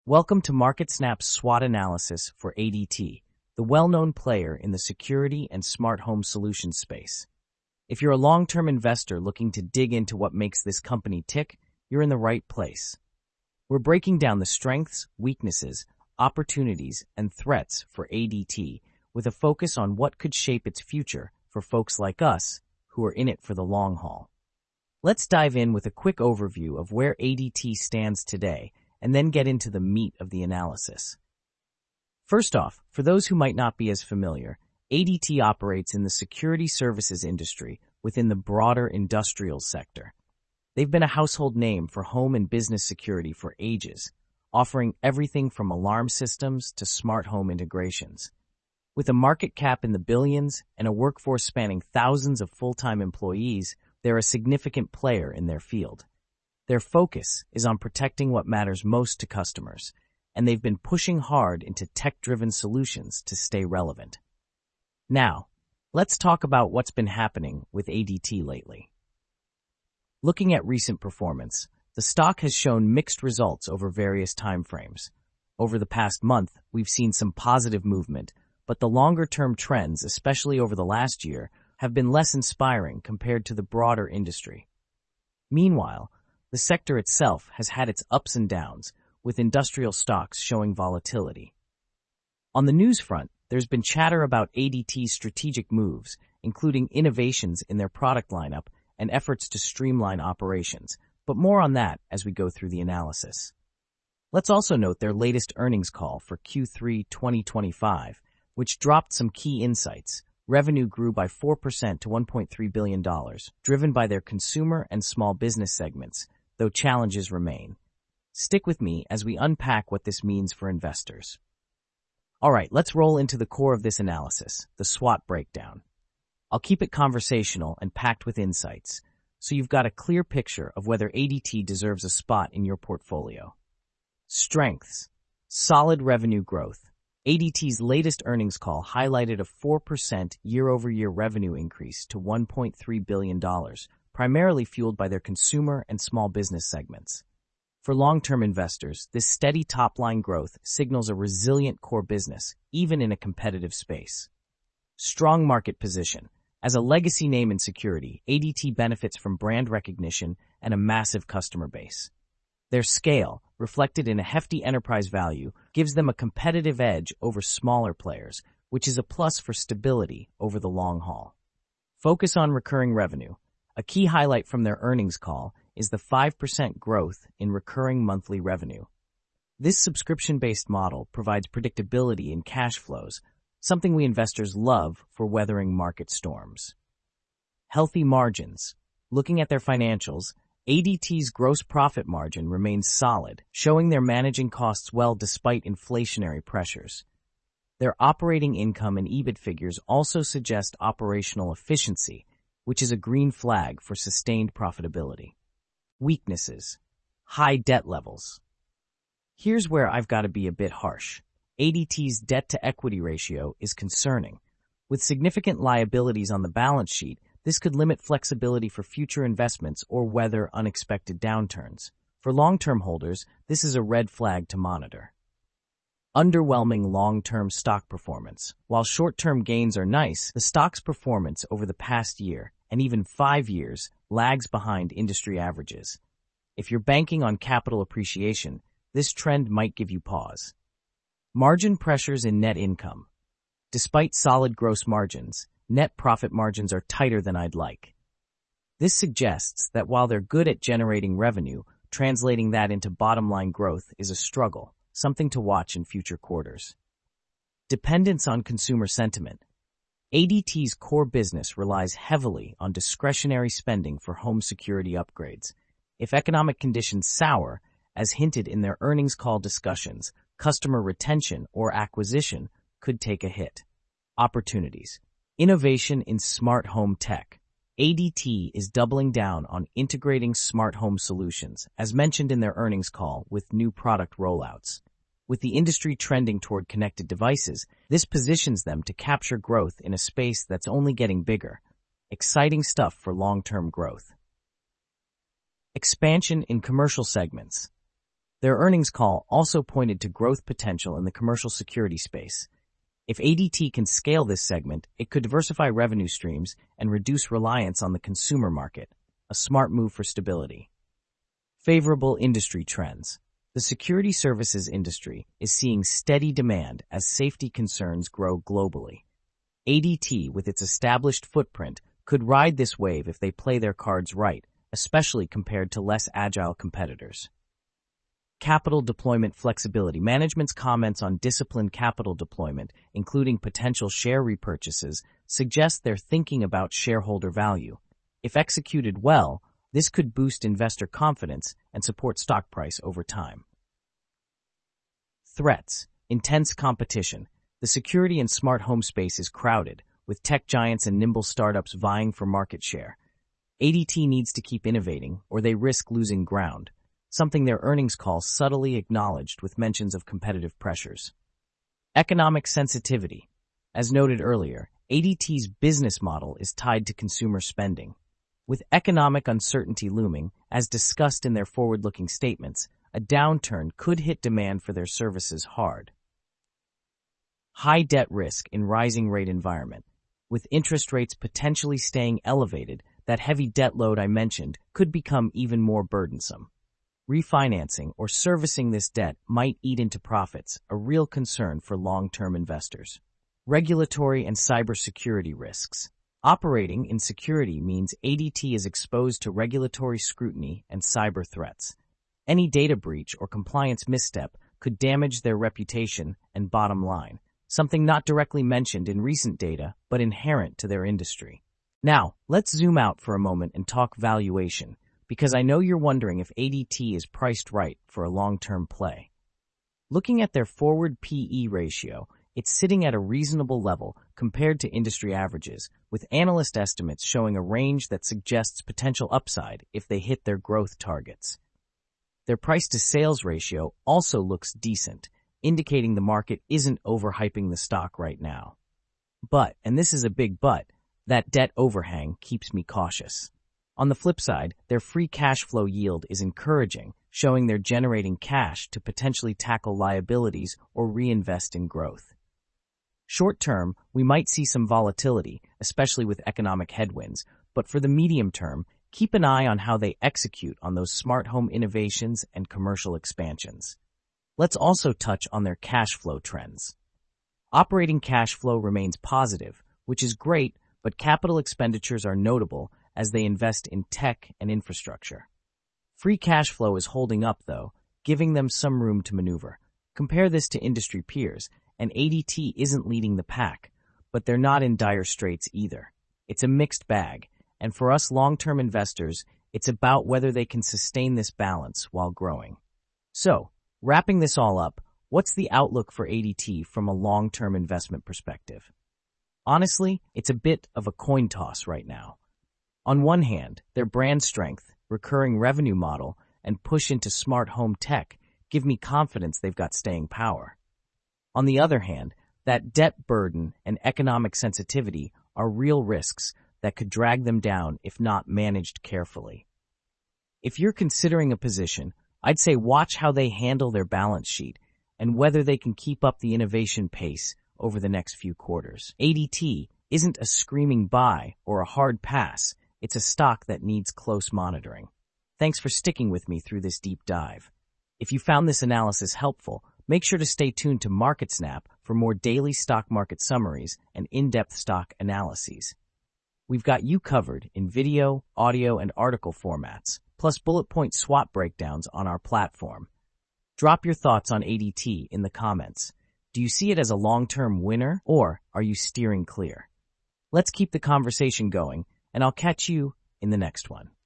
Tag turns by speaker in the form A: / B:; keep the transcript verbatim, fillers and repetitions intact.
A: Welcome to MarketSnap's SWOT analysis for A D T, the well-known player in the security and smart home solutions space. If you're a long-term investor looking to dig into what makes this company tick, you're in the right place. We're breaking down the strengths, weaknesses, opportunities, and threats for A D T with a focus on what could shape its future for folks like us who are in it for the long haul. Let's dive in with a quick overview of where A D T stands today and then get into the meat of the analysis. First off, for those who might not be as familiar, A D T operates in the security services industry within the broader industrial sector. They've been a household name for home and business security for ages, offering everything from alarm systems to smart home integrations. With a market cap in the billions and a workforce spanning thousands of full-time employees, they're a significant player in their field. Their focus is on protecting what matters most to customers, and they've been pushing hard into tech-driven solutions to stay relevant. Now, let's talk about what's been happening with A D T lately. Looking at recent performance, the stock has shown mixed results over various timeframes. Over the past month, we've seen some positive movement, but the longer-term trends, especially over the last year, have been less inspiring compared to the broader industry. Meanwhile, the sector itself has had its ups and downs, with industrial stocks showing volatility. On the news front, there's been chatter about A D T's strategic moves, including innovations in their product lineup and efforts to streamline operations, but more on that as we go through the analysis. Let's also note their latest earnings call for Q three twenty twenty-five, which dropped some key insights. Revenue grew by four percent to one point three billion dollars, driven by their consumer and small business segments, though challenges remain. Stick with me as we unpack what this means for investors. All right, let's roll into the core of this analysis, the SWOT breakdown. I'll keep it conversational and packed with insights, so you've got a clear picture of whether A D T deserves a spot in your portfolio. Strengths: solid revenue growth. A D T's latest earnings call highlighted a four percent year-over-year revenue increase to one point three billion dollars, primarily fueled by their consumer and small business segments. For long-term investors, this steady top-line growth signals a resilient core business, even in a competitive space. Strong market position. As a legacy name in security, A D T benefits from brand recognition and a massive customer base. Their scale, reflected in a hefty enterprise value, gives them a competitive edge over smaller players, which is a plus for stability over the long haul. Focus on recurring revenue. A key highlight from their earnings call is the five percent growth in recurring monthly revenue. This subscription-based model provides predictability in cash flows, something we investors love for weathering market storms. Healthy margins. Looking at their financials, A D T's gross profit margin remains solid, showing they're managing costs well despite inflationary pressures. Their operating income and E B I T figures also suggest operational efficiency, which is a green flag for sustained profitability. Weaknesses: high debt levels. Here's where I've got to be a bit harsh. A D T's debt-to-equity ratio is concerning. With significant liabilities on the balance sheet, this could limit flexibility for future investments or weather unexpected downturns. For long-term holders, this is a red flag to monitor. Underwhelming long-term stock performance. While short-term gains are nice, the stock's performance over the past year, and even five years, lags behind industry averages. If you're banking on capital appreciation, this trend might give you pause. Margin pressures in net income. Despite solid gross margins, net profit margins are tighter than I'd like. This suggests that while they're good at generating revenue, translating that into bottom-line growth is a struggle, something to watch in future quarters. Dependence on consumer sentiment. A D T's core business relies heavily on discretionary spending for home security upgrades. If economic conditions sour, as hinted in their earnings call discussions, customer retention or acquisition could take a hit. Opportunities. Innovation in smart home tech. A D T is doubling down on integrating smart home solutions, as mentioned in their earnings call, with new product rollouts. With the industry trending toward connected devices, this positions them to capture growth in a space that's only getting bigger. Exciting stuff for long-term growth. Expansion in commercial segments. Their earnings call also pointed to growth potential in the commercial security space. If A D T can scale this segment, it could diversify revenue streams and reduce reliance on the consumer market, a smart move for stability. Favorable industry trends. The security services industry is seeing steady demand as safety concerns grow globally. A D T, with its established footprint, could ride this wave if they play their cards right, especially compared to less agile competitors. Capital deployment flexibility. Management's comments on disciplined capital deployment, including potential share repurchases, suggest they're thinking about shareholder value. If executed well, this could boost investor confidence and support stock price over time. Threats. Intense competition. The security and smart home space is crowded, with tech giants and nimble startups vying for market share. A D T needs to keep innovating, or they risk losing ground, something their earnings call subtly acknowledged with mentions of competitive pressures. Economic sensitivity. As noted earlier, A D T's business model is tied to consumer spending. With economic uncertainty looming, as discussed in their forward-looking statements, a downturn could hit demand for their services hard. High debt risk in rising rate environment. With interest rates potentially staying elevated, that heavy debt load I mentioned could become even more burdensome. Refinancing or servicing this debt might eat into profits, a real concern for long-term investors. Regulatory and cybersecurity risks. Operating in security means A D T is exposed to regulatory scrutiny and cyber threats. Any data breach or compliance misstep could damage their reputation and bottom line, something not directly mentioned in recent data but inherent to their industry. Now, let's zoom out for a moment and talk valuation, because I know you're wondering if A D T is priced right for a long-term play. Looking at their forward P E ratio, it's sitting at a reasonable level compared to industry averages, with analyst estimates showing a range that suggests potential upside if they hit their growth targets. Their price-to-sales ratio also looks decent, indicating the market isn't overhyping the stock right now. But, and this is a big but, that debt overhang keeps me cautious. On the flip side, their free cash flow yield is encouraging, showing they're generating cash to potentially tackle liabilities or reinvest in growth. Short-term, we might see some volatility, especially with economic headwinds, but for the medium term, keep an eye on how they execute on those smart home innovations and commercial expansions. Let's also touch on their cash flow trends. Operating cash flow remains positive, which is great, but capital expenditures are notable as they invest in tech and infrastructure. Free cash flow is holding up, though, giving them some room to maneuver. Compare this to industry peers, and A D T isn't leading the pack, but they're not in dire straits either. It's a mixed bag, and for us long-term investors, it's about whether they can sustain this balance while growing. So, wrapping this all up, what's the outlook for A D T from a long-term investment perspective? Honestly, it's a bit of a coin toss right now. On one hand, their brand strength, recurring revenue model, and push into smart home tech give me confidence they've got staying power. On the other hand, that debt burden and economic sensitivity are real risks that could drag them down if not managed carefully. If you're considering a position, I'd say watch how they handle their balance sheet and whether they can keep up the innovation pace over the next few quarters. A D T isn't a screaming buy or a hard pass. It's a stock that needs close monitoring. Thanks for sticking with me through this deep dive. If you found this analysis helpful, make sure to stay tuned to MarketSnap for more daily stock market summaries and in-depth stock analyses. We've got you covered in video, audio, and article formats, plus bullet point SWOT breakdowns on our platform. Drop your thoughts on A D T in the comments. Do you see it as a long-term winner, or are you steering clear? Let's keep the conversation going, and I'll catch you in the next one.